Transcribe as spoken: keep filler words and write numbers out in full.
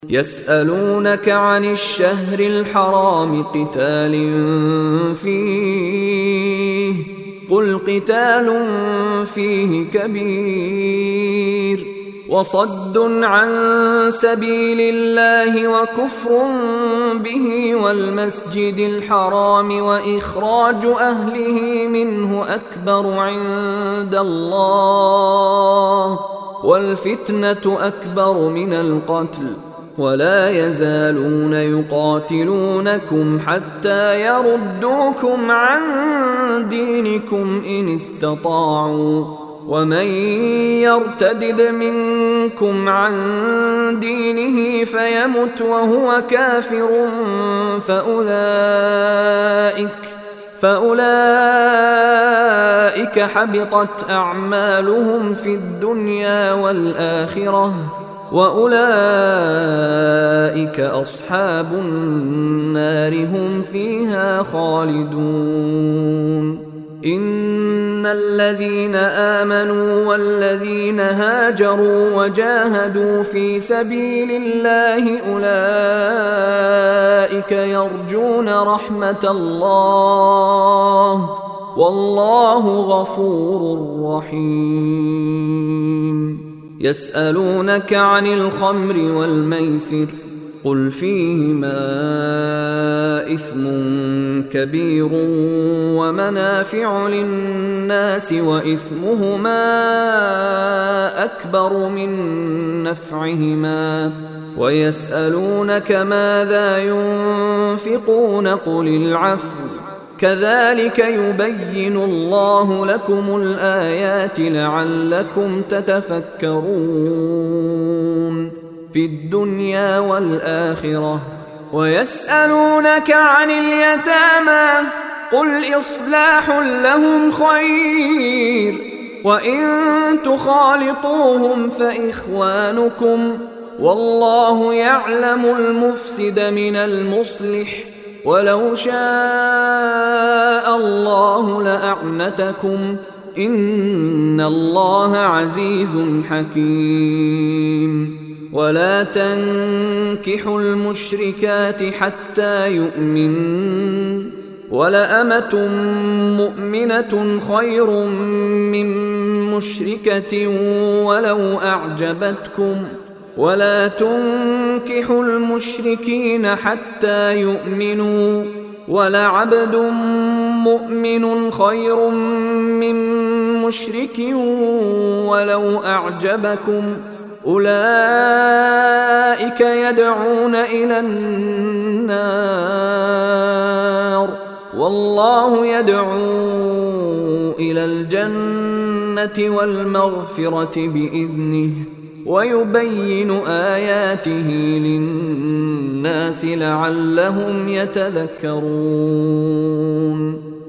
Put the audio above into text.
يسألونك عن الشهر الحرام قتال فيه قل قتال فيه كبير وصد عن سبيل الله وكفر به والمسجد الحرام وإخراج أهله منه أكبر عند الله والفتنة أكبر من القتل ولا يزالون يقاتلونكم حتى يردوكم عن دينكم إن استطاعوا ومن يرتدد منكم عن دينه فيمت وهو كافر فأولئك فأولئك حبطت أعمالهم في الدنيا والآخرة وأولئك أصحاب النار هم فيها خالدون إن الذين آمنوا والذين هاجروا وجاهدوا في سبيل الله أولئك يرجون رحمة الله والله غفور رحيم يسألونك عن الخمر والميسر قل فيهما إثم كبير ومنافع للناس وإثمهما أكبر من نفعهما ويسألونك ماذا ينفقون قل العفو كذلك يبين الله لكم الآيات لعلكم تتفكرون في الدنيا والآخرة ويسألونك عن اليتامى قل إصلاح لهم خير وإن تخالطوهم فإخوانكم والله يعلم المفسد من المصلح ولو شاء الله لأعنتكم إن الله عزيز حكيم ولا تنكحوا المشركات حتى يؤمنن ولأمة مؤمنة خير من مشركة ولو أعجبتكم ولا تنكحوا المشركين حتى يؤمنوا ولعبد مؤمن خير من مشرك ولو أعجبكم أولئك يدعون إلى النار والله يدعو إلى الجنة والمغفرة بإذنه ويبين آياته للناس لعلهم يتذكرون